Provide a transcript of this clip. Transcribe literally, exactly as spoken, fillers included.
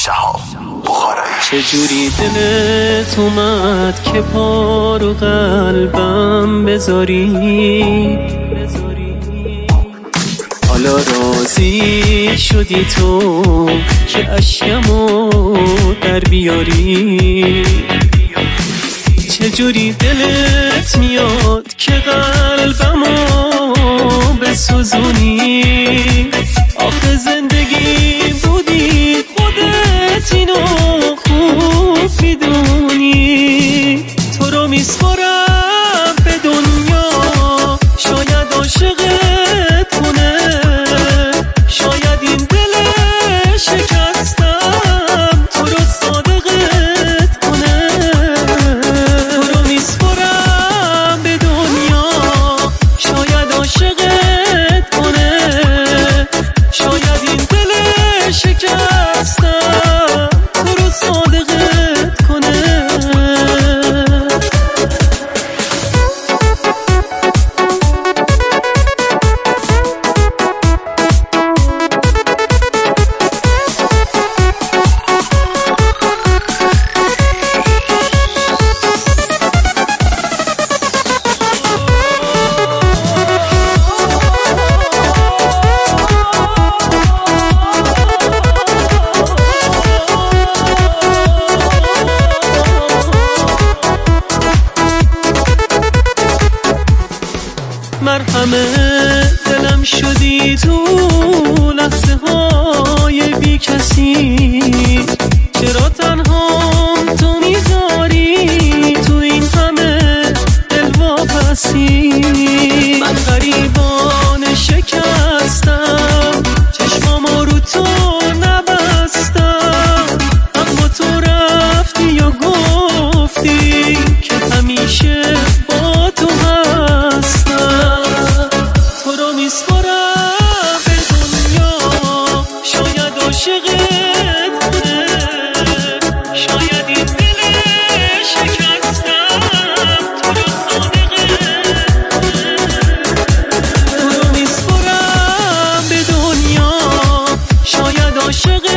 شهاب بخارایی. چجوری دلت اومد که پا رو قلبم بذاری، حالا راضی شدی تو که اشکمو در بیاری. چجوری دلت میاد که قلبمو بسوزونی، آخه زندگی بودی خودت اینو خوب میدونی. تو رو میسپارم به دنیا، شاید عاشقت کنه، شاید این دل شکستم تو رو صادقت کنه. تو رو میسپارم به دنیا، شاید عاشقت کنه، شاید این دل شکستم تو رو صادقت کنه. مرهمه دلم شدی تو لحظه های بی کسی، چرا تنهام تو میذاری تو این همه دل واپسی. من غریبانه شکستم، چشمامو رو تو نبستم، اما تو رفتی و گفتی که همیشه با تو هستم. تو رو میسپارم به دنیا، شاید عاشقت کنه، شاید این دل شکستم تو رو صادقت کنه. تو رو میسپارم به دنیا، شاید عاشقت